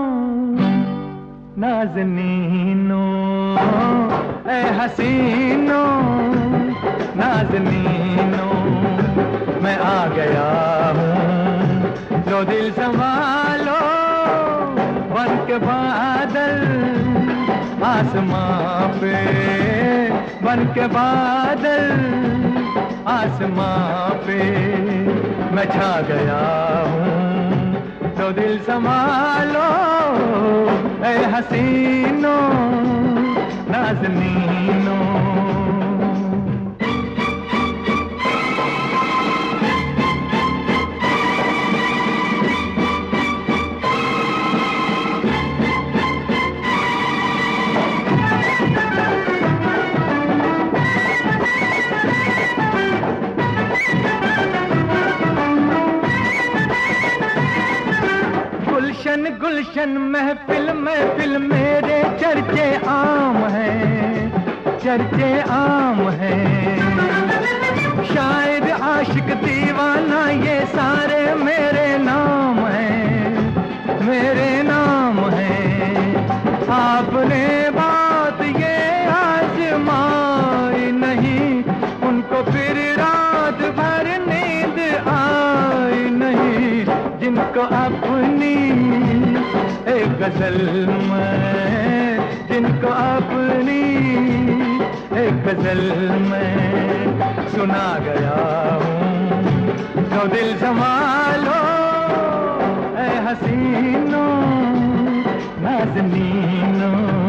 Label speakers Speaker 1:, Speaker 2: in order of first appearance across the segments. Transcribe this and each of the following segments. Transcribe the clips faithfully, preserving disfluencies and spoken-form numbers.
Speaker 1: नाज़नीनो ए हसीनो नाज़नीनो मैं आ गया हूँ लो दिल संभालो बन के बादल आसमां पे बन के बादल आसमां पे मैं छा गया हूँ तो दिल संभालो ए हसीनो नाज़नीनो। गुलशन गुलशन महफिल महफिल मेरे चर्चे आम हैं, चर्चे आम हैं। शायद आशिक दीवाना ये सारे मेरे नाम हैं, मेरे नाम हैं। आपने बात ये आजमाई नहीं, उनको फिर रात भर नींद आई नहीं। जिनको अपनी एक गजल में, जिनको अपनी एक गजल में सुना गया हूँ तो दिल संभालो ए हसीनो नाज़नीनो।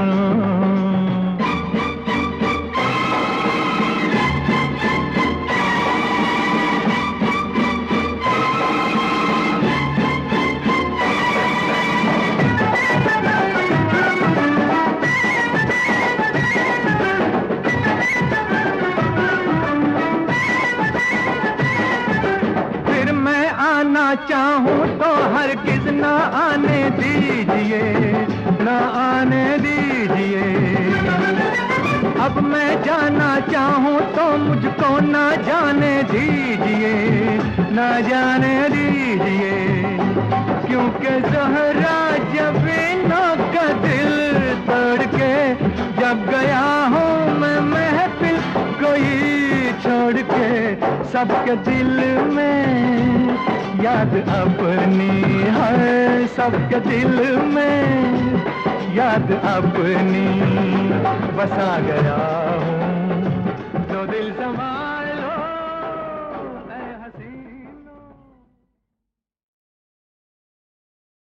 Speaker 1: चाहूं तो हरगिज़ ना आने दीजिए, ना आने दीजिए। अब मैं जाना चाहूं तो मुझको ना जाने दीजिए, ना जाने दीजिए। क्योंकि ज़हरा जब इन्हों का दिल तोड़ के जब गया हूँ मैं महफिल कोई छोड़ के, सबके दिल में याद अपनी है, सबके दिल में याद अपनी बसा गया हूँ तो दिल समा